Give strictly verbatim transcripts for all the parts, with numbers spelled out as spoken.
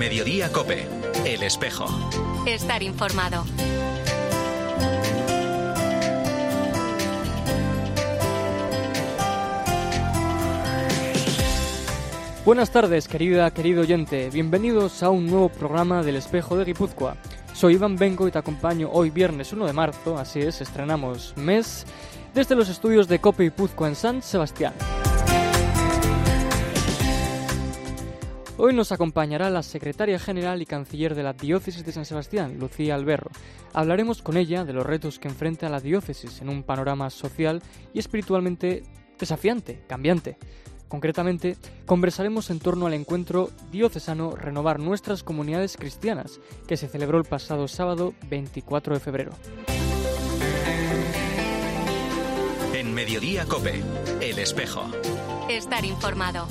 Mediodía COPE, El Espejo. Estar informado. Buenas tardes, querida, querido oyente. Bienvenidos a un nuevo programa del Espejo de Guipúzcoa. Soy Iván Bengo y te acompaño hoy viernes uno de marzo, así es, estrenamos mes, desde los estudios de COPE Guipúzcoa en San Sebastián. Hoy nos acompañará la secretaria general y canciller de la Diócesis de San Sebastián, Lucía Alberro. Hablaremos con ella de los retos que enfrenta la diócesis en un panorama social y espiritualmente desafiante, cambiante. Concretamente, conversaremos en torno al encuentro diocesano Renovar Nuestras Comunidades Cristianas, que se celebró el pasado sábado veinticuatro de febrero. En Mediodía COPE, El Espejo. Estar informado.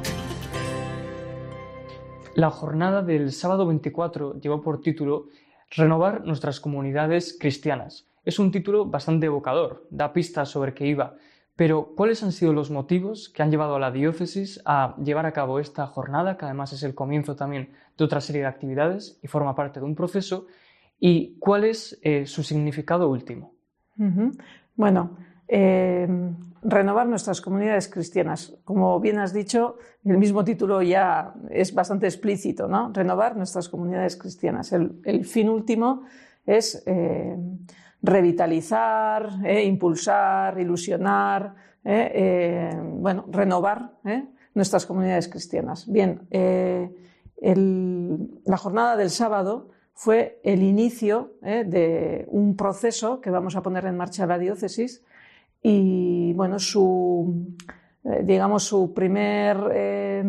La jornada del sábado veinticuatro llevó por título Renovar Nuestras Comunidades Cristianas. Es un título bastante evocador, da pistas sobre qué iba. Pero, ¿cuáles han sido los motivos que han llevado a la diócesis a llevar a cabo esta jornada, que además es el comienzo también de otra serie de actividades y forma parte de un proceso? ¿Y cuál es eh, su significado último? Uh-huh. Bueno, eh, renovar nuestras comunidades cristianas. Como bien has dicho, el mismo título ya es bastante explícito, ¿no? Renovar nuestras comunidades cristianas. El, el fin último es Eh, revitalizar, eh, impulsar, ilusionar, eh, eh, bueno, renovar eh, nuestras comunidades cristianas. Bien, eh, el, la jornada del sábado fue el inicio eh, de un proceso que vamos a poner en marcha la diócesis y, bueno, su, eh, digamos, su primer eh,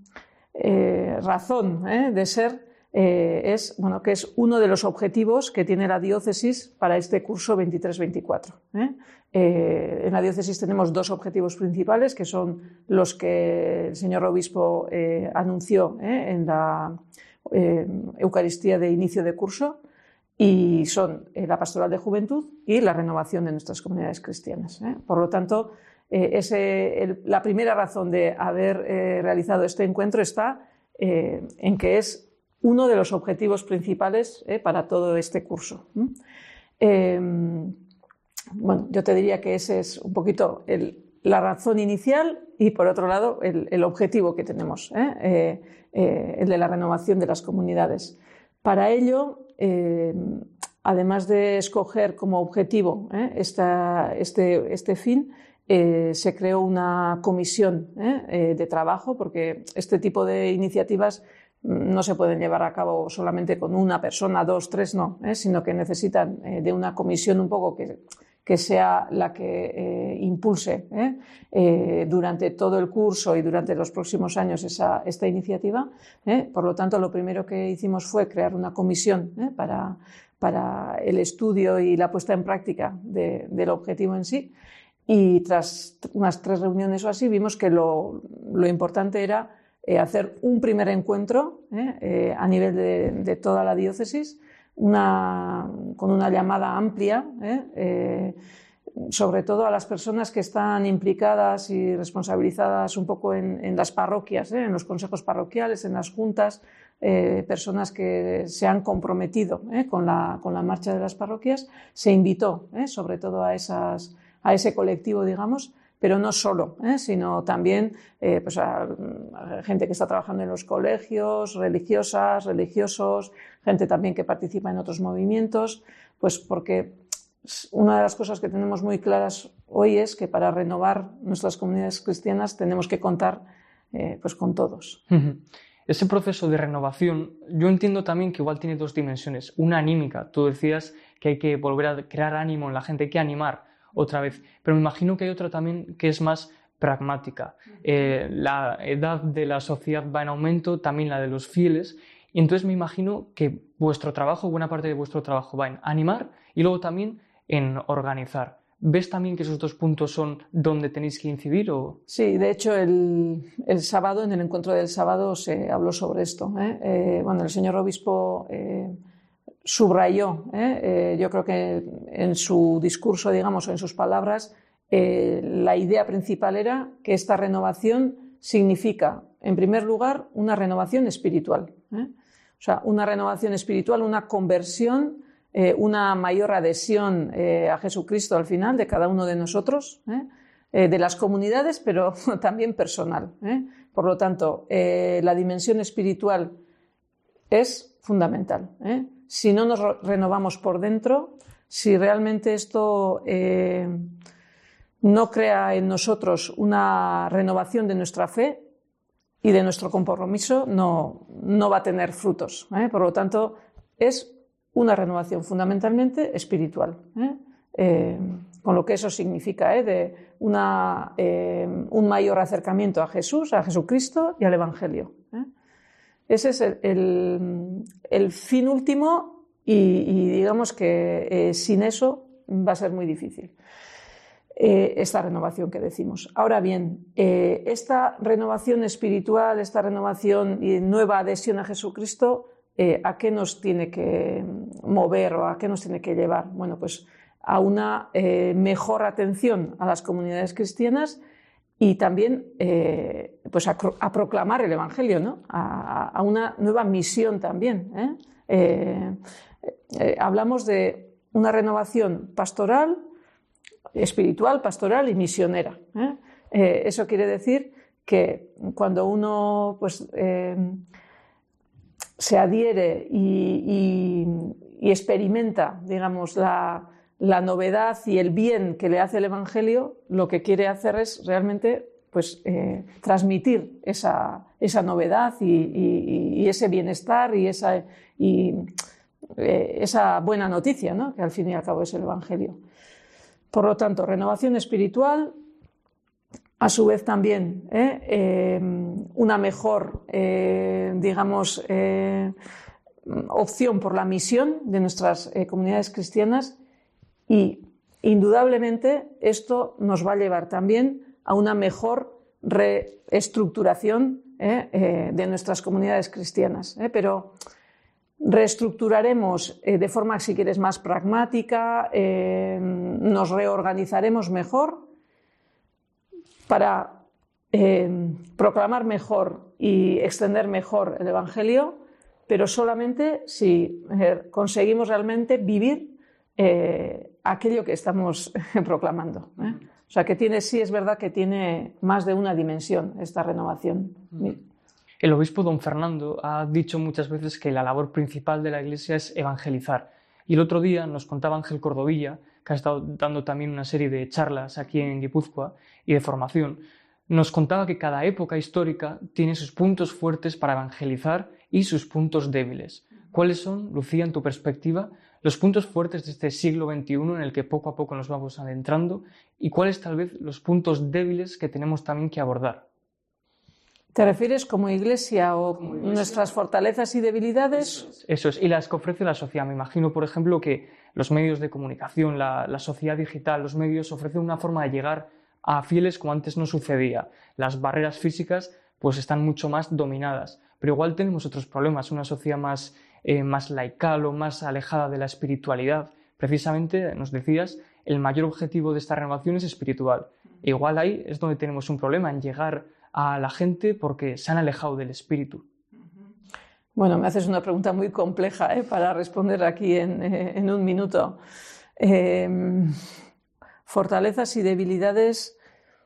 eh, razón eh, de ser Eh, es, bueno, que es uno de los objetivos que tiene la diócesis para este curso veintitrés veinticuatro. ¿eh? Eh, en la diócesis tenemos dos objetivos principales, que son los que el señor obispo eh, anunció eh, en la eh, Eucaristía de inicio de curso, y son eh, la pastoral de juventud y la renovación de nuestras comunidades cristianas. ¿eh? Por lo tanto, eh, ese, el, la primera razón de haber eh, realizado este encuentro está eh, en que es uno de los objetivos principales eh, para todo este curso. Eh, bueno, yo te diría que ese es un poquito el, la razón inicial y, por otro lado, el, el objetivo que tenemos, eh, eh, eh, el de la renovación de las comunidades. Para ello, eh, además de escoger como objetivo eh, esta, este, este fin, eh, se creó una comisión eh, eh, de trabajo, porque este tipo de iniciativas no se pueden llevar a cabo solamente con una persona, dos, tres, no, ¿eh? sino que necesitan eh, de una comisión un poco que, que sea la que eh, impulse ¿eh? Eh, durante todo el curso y durante los próximos años esa, esta iniciativa. ¿eh? Por lo tanto, lo primero que hicimos fue crear una comisión ¿eh? para, para el estudio y la puesta en práctica de, del objetivo en sí. Y tras unas tres reuniones o así, vimos que lo, lo importante era Eh, hacer un primer encuentro eh, eh, a nivel de, de toda la diócesis, una, con una llamada amplia, eh, eh, sobre todo a las personas que están implicadas y responsabilizadas un poco en, en las parroquias, eh, en los consejos parroquiales, en las juntas, eh, personas que se han comprometido eh, con, la, con la marcha de las parroquias. Se invitó eh, sobre todo a, esas, a ese colectivo, digamos, pero no solo, ¿eh? sino también eh, pues a, a gente que está trabajando en los colegios, religiosas, religiosos, gente también que participa en otros movimientos, pues porque una de las cosas que tenemos muy claras hoy es que para renovar nuestras comunidades cristianas tenemos que contar eh, pues con todos. Uh-huh. Ese proceso de renovación, yo entiendo también que igual tiene dos dimensiones. Una anímica, tú decías que hay que volver a crear ánimo en la gente, hay que animar otra vez, pero me imagino que hay otra también que es más pragmática. Eh, la edad de la sociedad va en aumento, también la de los fieles, y entonces me imagino que vuestro trabajo, buena parte de vuestro trabajo va en animar y luego también en organizar. ¿Ves también que esos dos puntos son donde tenéis que incidir? ¿O? Sí, de hecho el, el sábado, en el encuentro del sábado se habló sobre esto. ¿eh? Eh, bueno, el señor obispo eh, subrayó, ¿eh? Eh, yo creo que en su discurso, digamos, o en sus palabras, eh, la idea principal era que esta renovación significa, en primer lugar, una renovación espiritual. ¿eh? sea, una renovación espiritual, una conversión, eh, una mayor adhesión eh, a Jesucristo al final de cada uno de nosotros, ¿eh? Eh, de las comunidades, pero también personal, ¿eh? Por lo tanto, eh, la dimensión espiritual es fundamental, ¿eh? Si no nos renovamos por dentro, si realmente esto eh, no crea en nosotros una renovación de nuestra fe y de nuestro compromiso, no, no va a tener frutos, ¿eh? Por lo tanto, es una renovación fundamentalmente espiritual, ¿eh? Eh, con lo que eso significa, ¿eh? De una, eh, un mayor acercamiento a Jesús, a Jesucristo y al Evangelio, ¿eh? Ese es el, el, el fin último y, y digamos que eh, sin eso va a ser muy difícil eh, esta renovación que decimos. Ahora bien, eh, esta renovación espiritual, esta renovación y nueva adhesión a Jesucristo, eh, ¿a qué nos tiene que mover o a qué nos tiene que llevar? Bueno, pues a una eh, mejor atención a las comunidades cristianas y también eh, pues a, a proclamar el Evangelio, ¿no? a, a una nueva misión también, ¿eh? Eh, eh, hablamos de una renovación pastoral, espiritual, pastoral y misionera, ¿eh? Eh, eso quiere decir que cuando uno pues, eh, se adhiere y, y, y experimenta, digamos, la la novedad y el bien que le hace el Evangelio, lo que quiere hacer es realmente pues, eh, transmitir esa, esa novedad y, y, y ese bienestar y esa, y, eh, esa buena noticia, ¿no? Que al fin y al cabo es el Evangelio. Por lo tanto, renovación espiritual, a su vez también ¿eh? Eh, una mejor, eh, digamos, eh, opción por la misión de nuestras eh, comunidades cristianas. Y indudablemente esto nos va a llevar también a una mejor reestructuración ¿eh? Eh, de nuestras comunidades cristianas. ¿eh? Pero reestructuraremos eh, de forma, si quieres, más pragmática, eh, nos reorganizaremos mejor para eh, proclamar mejor y extender mejor el Evangelio, pero solamente si eh, conseguimos realmente vivir eh, aquello que estamos proclamando, ¿eh? O sea, que tiene, sí es verdad que tiene más de una dimensión esta renovación. El obispo don Fernando ha dicho muchas veces que la labor principal de la Iglesia es evangelizar. Y el otro día nos contaba Ángel Cordovilla, que ha estado dando también una serie de charlas aquí en Guipúzcoa y de formación, nos contaba que cada época histórica tiene sus puntos fuertes para evangelizar y sus puntos débiles. ¿Cuáles son, Lucía, en tu perspectiva, los puntos fuertes de este siglo veintiuno en el que poco a poco nos vamos adentrando y cuáles tal vez los puntos débiles que tenemos también que abordar? ¿Te refieres como Iglesia o como iglesia? Nuestras fortalezas y debilidades? Eso es, eso es, y las que ofrece la sociedad. Me imagino, por ejemplo, que los medios de comunicación, la, la sociedad digital, los medios ofrecen una forma de llegar a fieles como antes no sucedía. Las barreras físicas pues están mucho más dominadas, pero igual tenemos otros problemas, una sociedad más Eh, más laical o más alejada de la espiritualidad. Precisamente, nos decías, el mayor objetivo de esta renovación es espiritual. E igual ahí es donde tenemos un problema, en llegar a la gente porque se han alejado del espíritu. Bueno, me haces una pregunta muy compleja ¿eh? para responder aquí en, eh, en un minuto. Eh, fortalezas y debilidades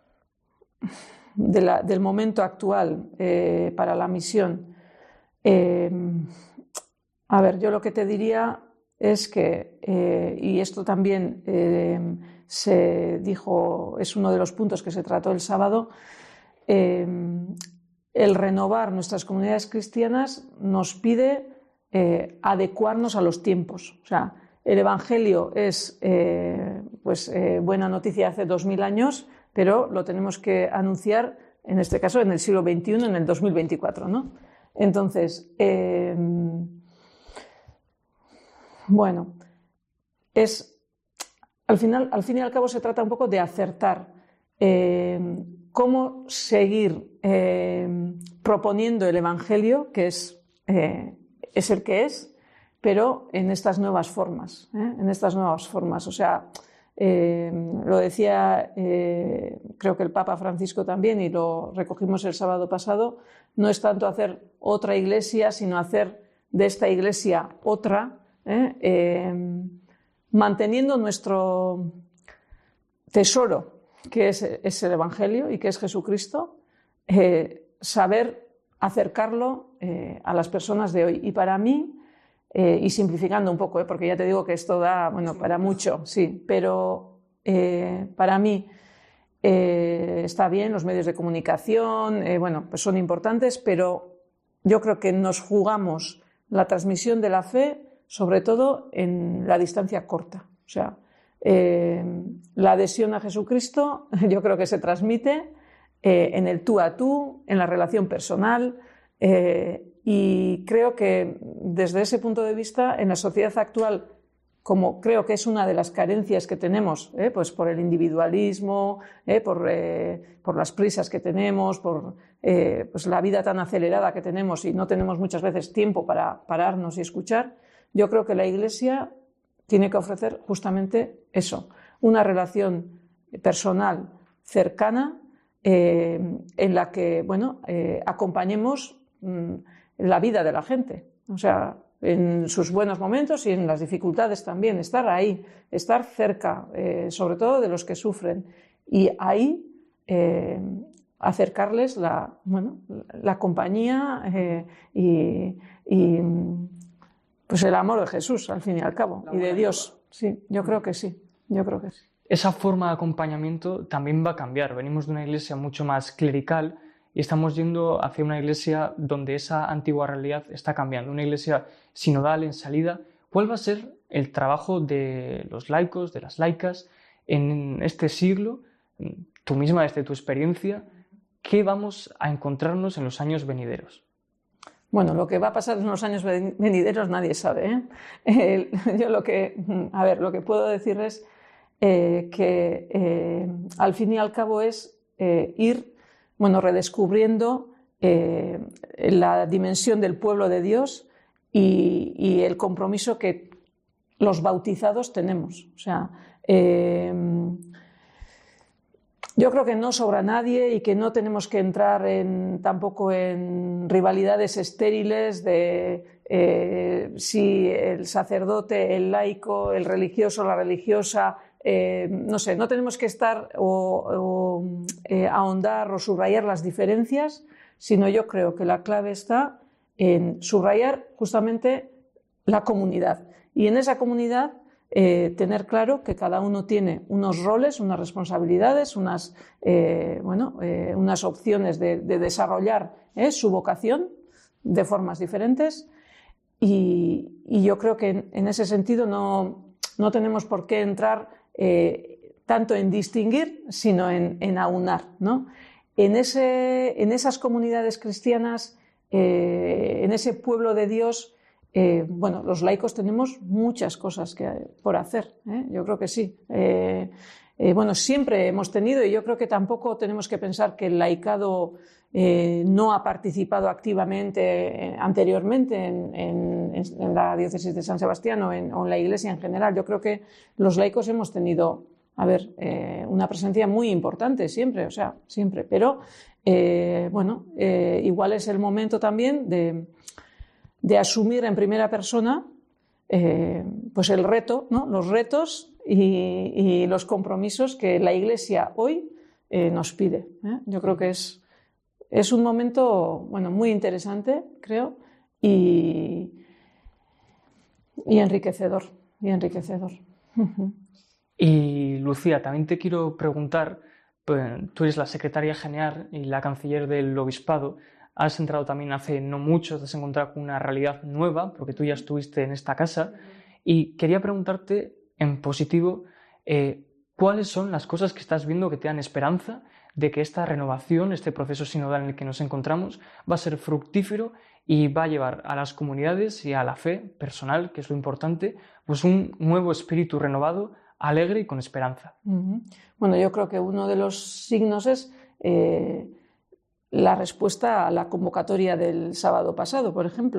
de la, del momento actual eh, para la misión. Eh, A ver, yo lo que te diría es que, eh, y esto también eh, se dijo, es uno de los puntos que se trató el sábado, eh, el renovar nuestras comunidades cristianas nos pide eh, adecuarnos a los tiempos. O sea, el Evangelio es eh, pues, eh, buena noticia hace dos mil años, pero lo tenemos que anunciar, en este caso, en el siglo veintiuno, en el dos mil veinticuatro, ¿no? Entonces, eh, bueno, es, al, final, al fin y al cabo se trata un poco de acertar eh, cómo seguir eh, proponiendo el Evangelio, que es, eh, es el que es, pero en estas nuevas formas, ¿eh? en estas nuevas formas. O sea, eh, lo decía, eh, creo que el Papa Francisco también, y lo recogimos el sábado pasado, no es tanto hacer otra iglesia, sino hacer de esta iglesia otra, ¿eh? Eh, manteniendo nuestro tesoro, que es, es el Evangelio y que es Jesucristo, eh, saber acercarlo eh, a las personas de hoy. Y para mí, eh, y simplificando un poco, eh, porque ya te digo que esto da, bueno, para mucho, sí, pero eh, para mí eh, está bien, los medios de comunicación, eh, bueno, pues son importantes, pero yo creo que nos jugamos la transmisión de la fe, sobre todo en la distancia corta. O sea, eh, la adhesión a Jesucristo yo creo que se transmite eh, en el tú a tú, en la relación personal, eh, y creo que desde ese punto de vista, en la sociedad actual, como creo que es una de las carencias que tenemos, eh, pues por el individualismo, eh, por, eh, por las prisas que tenemos, por eh, pues la vida tan acelerada que tenemos y no tenemos muchas veces tiempo para pararnos y escuchar, yo creo que la Iglesia tiene que ofrecer justamente eso, una relación personal cercana eh, en la que, bueno, eh, acompañemos mmm, la vida de la gente, o sea, en sus buenos momentos y en las dificultades también, estar ahí, estar cerca, eh, sobre todo de los que sufren, y ahí eh, acercarles la, bueno, la compañía eh, y, y pues el amor de Jesús, al fin y al cabo, y de Dios. Sí, yo creo que sí, yo creo que sí. Esa forma de acompañamiento también va a cambiar. Venimos de una iglesia mucho más clerical y estamos yendo hacia una iglesia donde esa antigua realidad está cambiando, una iglesia sinodal en salida. ¿Cuál va a ser el trabajo de los laicos, de las laicas, en este siglo? Tú misma, desde tu experiencia, ¿qué vamos a encontrarnos en los años venideros? Bueno, lo que va a pasar en los años venideros nadie sabe, ¿eh? Eh, yo lo que, a ver, lo que puedo decirles eh, que eh, al fin y al cabo es eh, ir, bueno, redescubriendo eh, la dimensión del pueblo de Dios y, y el compromiso que los bautizados tenemos. O sea, eh, yo creo que no sobra nadie y que no tenemos que entrar en, tampoco en rivalidades estériles de eh, si el sacerdote, el laico, el religioso, la religiosa, eh, no sé, no tenemos que estar o, o eh, ahondar o subrayar las diferencias, sino yo creo que la clave está en subrayar justamente la comunidad. Y en esa comunidad Eh, tener claro que cada uno tiene unos roles, unas responsabilidades, unas, eh, bueno, eh, unas opciones de, de desarrollar eh, su vocación de formas diferentes y, y yo creo que en, en ese sentido no, no tenemos por qué entrar eh, tanto en distinguir, sino en, en aunar, ¿no? En, ese, en esas comunidades cristianas, eh, en ese pueblo de Dios, Eh, bueno, los laicos tenemos muchas cosas que, por hacer, ¿eh? Yo creo que sí. Eh, eh, bueno, siempre hemos tenido, y yo creo que tampoco tenemos que pensar que el laicado eh, no ha participado activamente eh, anteriormente en, en, en la diócesis de San Sebastián o en, o en la Iglesia en general. Yo creo que los laicos hemos tenido, a ver, eh, una presencia muy importante siempre, o sea, siempre. Pero, eh, bueno, eh, igual es el momento también de de asumir en primera persona eh, pues el reto, ¿no? Los retos y, y los compromisos que la Iglesia hoy eh, nos pide, ¿eh? Yo creo que es, es un momento, bueno, muy interesante, creo, y, y enriquecedor, y enriquecedor. Y Lucía, también te quiero preguntar, pues, tú eres la secretaria general y la canciller del obispado. Has entrado también hace no mucho, te has encontrado con una realidad nueva, porque tú ya estuviste en esta casa, y quería preguntarte en positivo, eh, ¿cuáles son las cosas que estás viendo que te dan esperanza de que esta renovación, este proceso sinodal en el que nos encontramos, va a ser fructífero y va a llevar a las comunidades y a la fe personal, que es lo importante, pues un nuevo espíritu renovado, alegre y con esperanza? Uh-huh. Bueno, yo creo que uno de los signos es Eh, la respuesta a la convocatoria del sábado pasado, por ejemplo.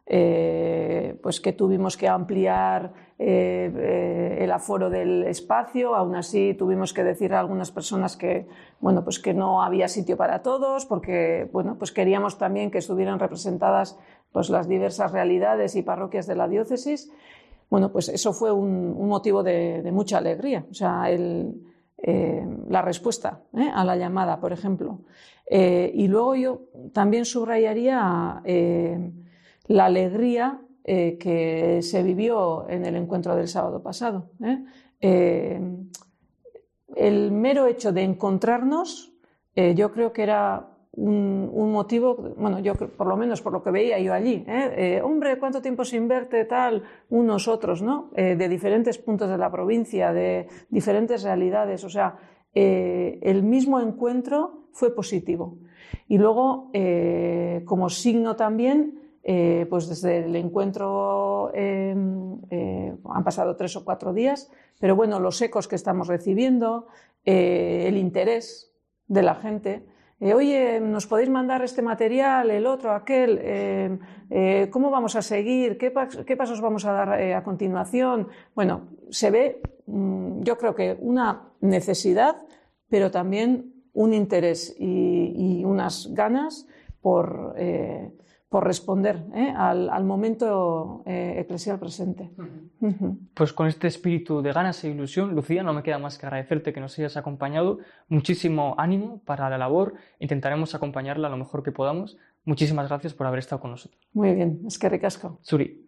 eh, pues que tuvimos que ampliar eh, eh, el aforo del espacio. Aún así tuvimos que decir a algunas personas que, bueno, pues que no había sitio para todos, porque bueno, pues queríamos también que estuvieran representadas pues, las diversas realidades y parroquias de la diócesis. Bueno, pues eso fue un, un motivo de, de mucha alegría. O sea, el, eh, la respuesta ¿eh? a la llamada, por ejemplo. Eh, y luego yo también subrayaría eh, la alegría eh, que se vivió en el encuentro del sábado pasado. ¿eh? Eh, el mero hecho de encontrarnos, eh, yo creo que era un, un motivo, bueno, yo por lo menos por lo que veía yo allí, ¿eh? Eh, hombre, ¿cuánto tiempo sin verte? Tal, unos otros, ¿no? Eh, de diferentes puntos de la provincia, de diferentes realidades, o sea, eh, el mismo encuentro fue positivo. Y luego, eh, como signo también, eh, pues desde el encuentro eh, eh, han pasado tres o cuatro días, pero bueno, los ecos que estamos recibiendo, eh, el interés de la gente. Eh, Oye, ¿nos podéis mandar este material, el otro, aquel? Eh, eh, ¿Cómo vamos a seguir? ¿Qué, pa qué pasos vamos a dar eh, a continuación? Bueno, se ve, mmm, yo creo que una necesidad, pero también un interés y, y unas ganas por, eh, por responder eh, al, al momento eh, eclesial presente. Uh-huh. Uh-huh. Pues con este espíritu de ganas e ilusión, Lucía, no me queda más que agradecerte que nos hayas acompañado. Muchísimo ánimo para la labor. Intentaremos acompañarla lo mejor que podamos. Muchísimas gracias por haber estado con nosotros. Muy bien, es que ricasco. Zuri.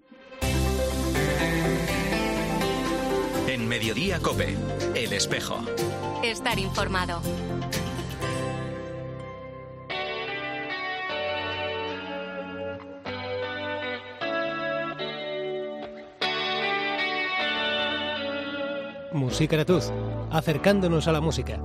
En Mediodía COPE, El Espejo. Estar informado. Musikeratuz, acercándonos a la música.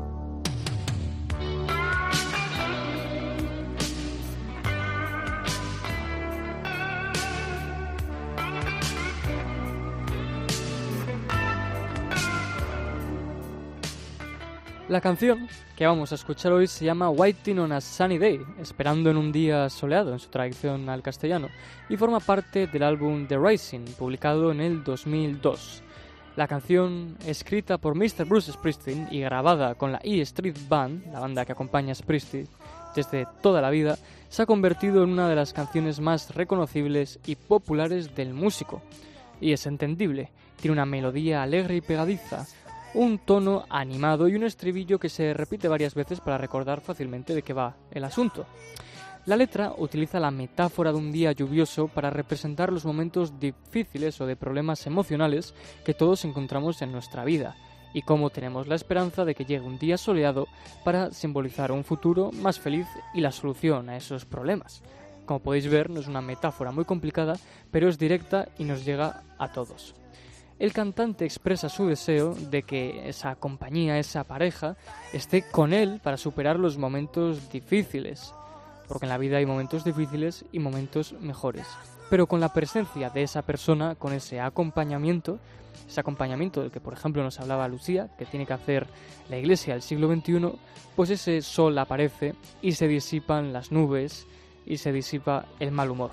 La canción que vamos a escuchar hoy se llama Waiting on a Sunny Day, esperando en un día soleado en su traducción al castellano, y forma parte del álbum The Rising, publicado en el dos mil dos. La canción, escrita por mister Bruce Springsteen y grabada con la E Street Band, la banda que acompaña a Springsteen desde toda la vida, se ha convertido en una de las canciones más reconocibles y populares del músico. Y es entendible, tiene una melodía alegre y pegadiza, un tono animado y un estribillo que se repite varias veces para recordar fácilmente de qué va el asunto. La letra utiliza la metáfora de un día lluvioso para representar los momentos difíciles o de problemas emocionales que todos encontramos en nuestra vida, y cómo tenemos la esperanza de que llegue un día soleado para simbolizar un futuro más feliz y la solución a esos problemas. Como podéis ver, no es una metáfora muy complicada, pero es directa y nos llega a todos. El cantante expresa su deseo de que esa compañía, esa pareja, esté con él para superar los momentos difíciles, porque en la vida hay momentos difíciles y momentos mejores. Pero con la presencia de esa persona, con ese acompañamiento, ese acompañamiento del que por ejemplo nos hablaba Lucía, que tiene que hacer la Iglesia del siglo veintiuno, pues ese sol aparece y se disipan las nubes y se disipa el mal humor.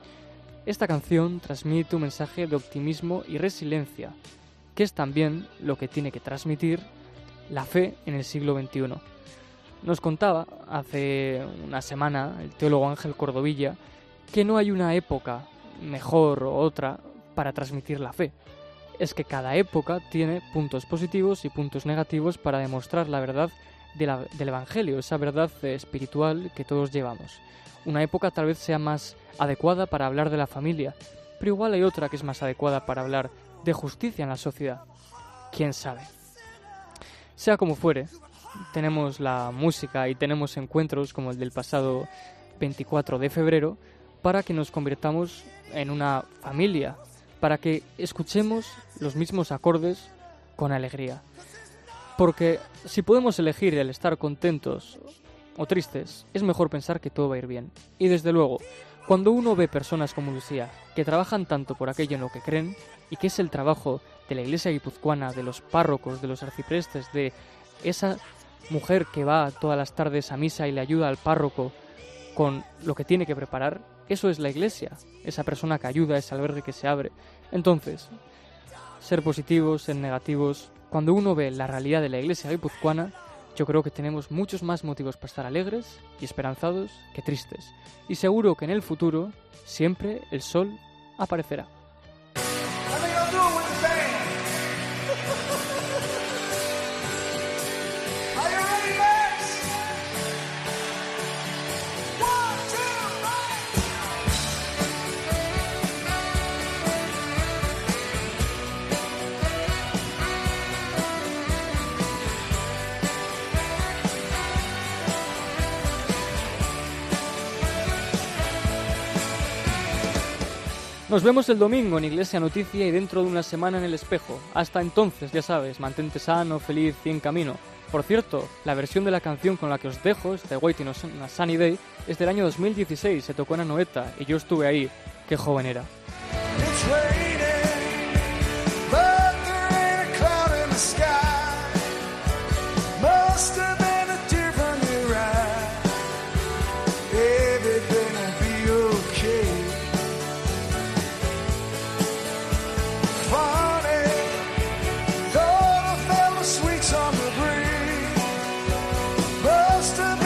Esta canción transmite un mensaje de optimismo y resiliencia, que es también lo que tiene que transmitir la fe en el siglo veintiuno. Nos contaba hace una semana el teólogo Ángel Cordovilla que no hay una época mejor o otra para transmitir la fe. Es que cada época tiene puntos positivos y puntos negativos para demostrar la verdad de la, del Evangelio, esa verdad espiritual que todos llevamos. Una época tal vez sea más adecuada para hablar de la familia, pero igual hay otra que es más adecuada para hablar de justicia en la sociedad. ¿Quién sabe? Sea como fuere, tenemos la música y tenemos encuentros como el del pasado veinticuatro de febrero para que nos convirtamos en una familia, para que escuchemos los mismos acordes con alegría. Porque si podemos elegir el estar contentos o tristes, es mejor pensar que todo va a ir bien. Y desde luego, cuando uno ve personas como Lucía, que trabajan tanto por aquello en lo que creen, y que es el trabajo de la Iglesia guipuzcoana, de los párrocos, de los arciprestes, de esa mujer que va todas las tardes a misa y le ayuda al párroco con lo que tiene que preparar, eso es la iglesia, esa persona que ayuda, ese albergue que se abre. Entonces, ser positivos, ser negativos, cuando uno ve la realidad de la iglesia guipuzcoana, yo creo que tenemos muchos más motivos para estar alegres y esperanzados que tristes. Y seguro que en el futuro siempre el sol aparecerá. Nos vemos el domingo en Iglesia Noticia y dentro de una semana en El Espejo. Hasta entonces, ya sabes, mantente sano, feliz y en camino. Por cierto, la versión de la canción con la que os dejo, este Waiting on a Sunny Day, es del año dos mil dieciséis, se tocó en Anoeta y yo estuve ahí. Qué joven era.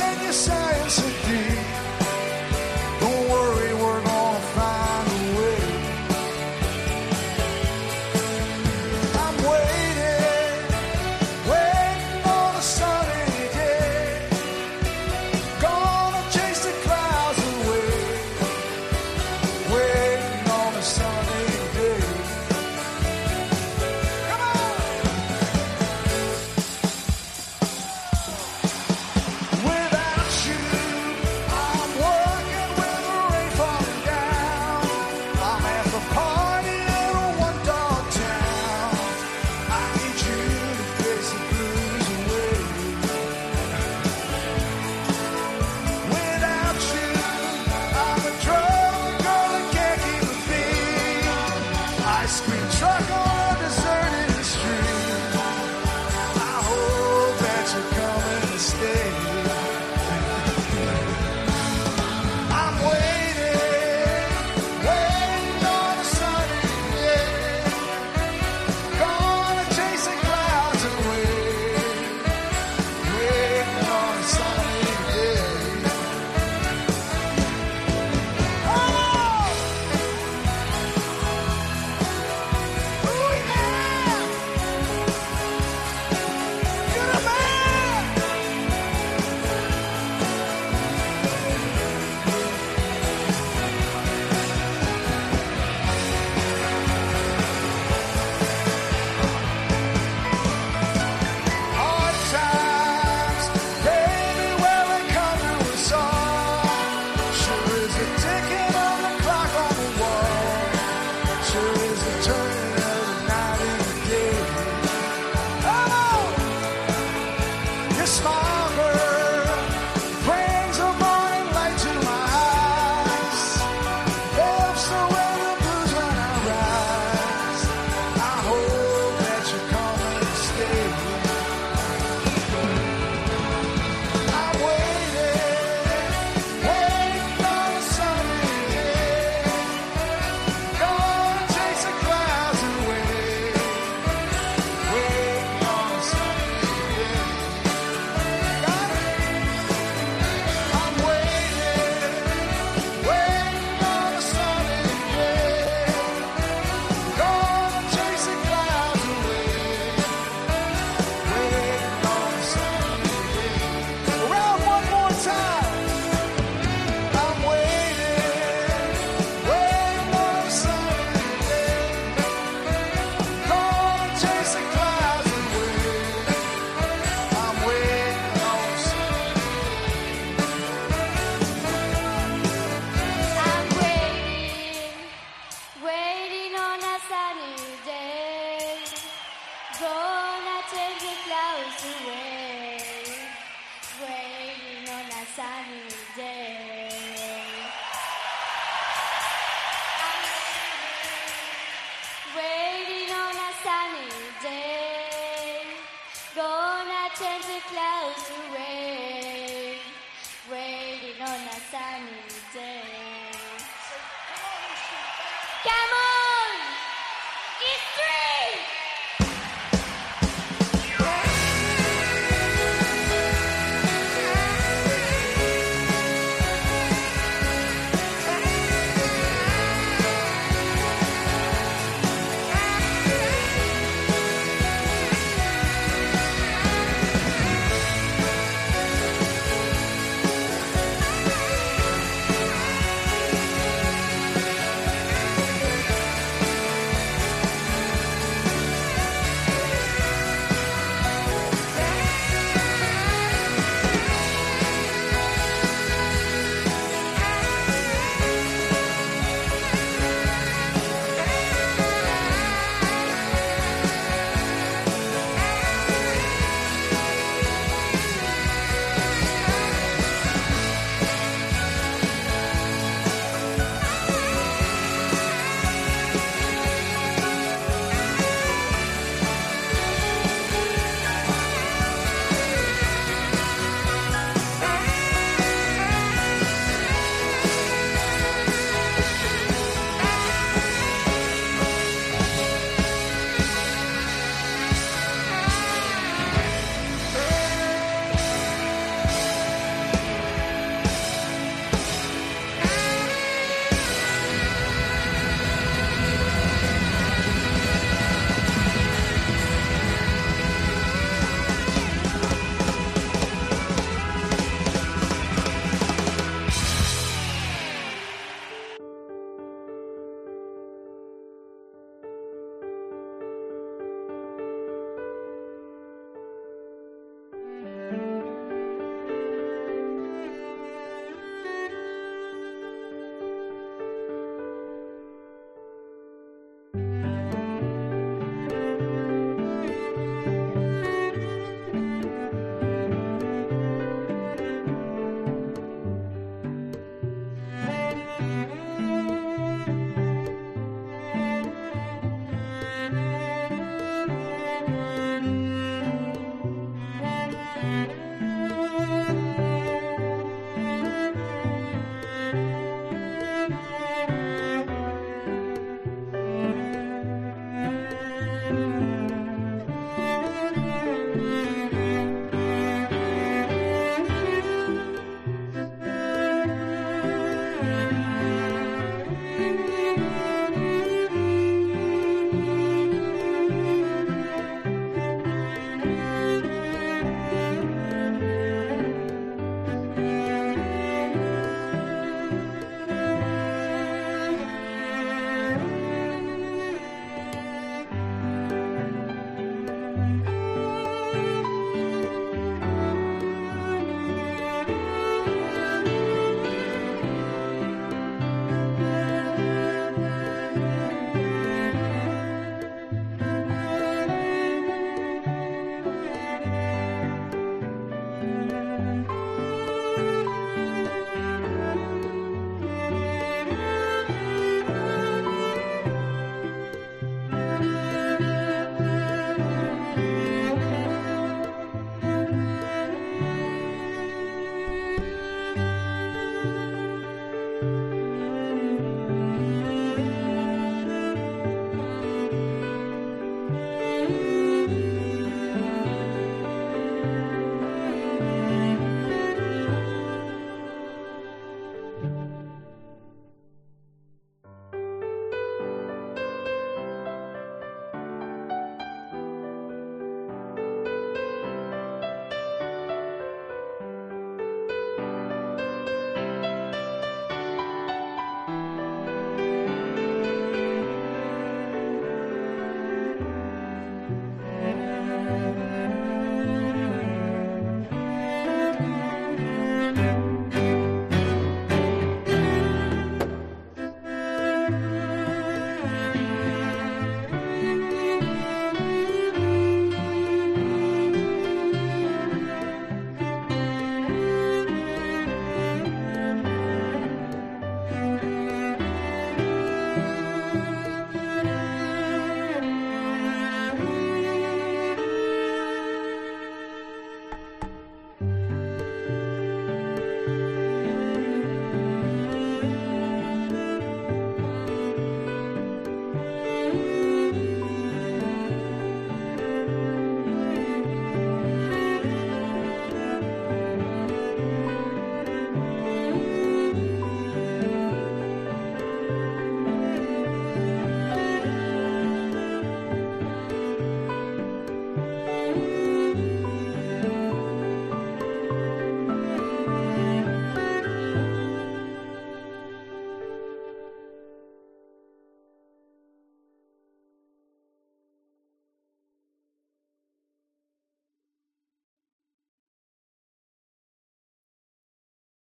Don't worry, we're gonna find a way. sunny day. Come